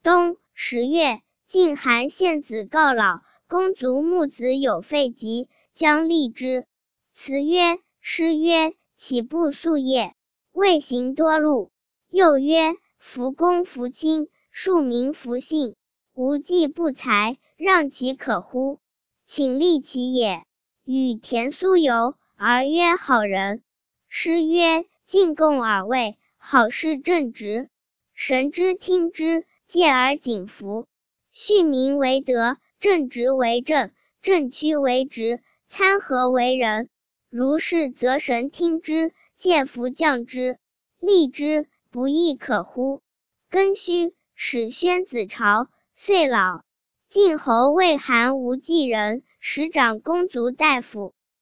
冬10月，晋韩献子告老，公卒木子有废疾，将立之。辞曰：师曰，岂不夙夜？未行多禄。又曰：夫公弗亲，庶民弗信，无计不才，让其可乎？请立其也。与田苏游，而曰好人。师曰：进贡尔位，好事正直，神之听之，戒而谨服。恤民为德，正直为正，正曲为直，参合为仁。如是则神听之，戒服降之，立之，不亦可乎？庚戌，始宣子朝，岁老。晋侯魏韩无忌人，使长公族大夫。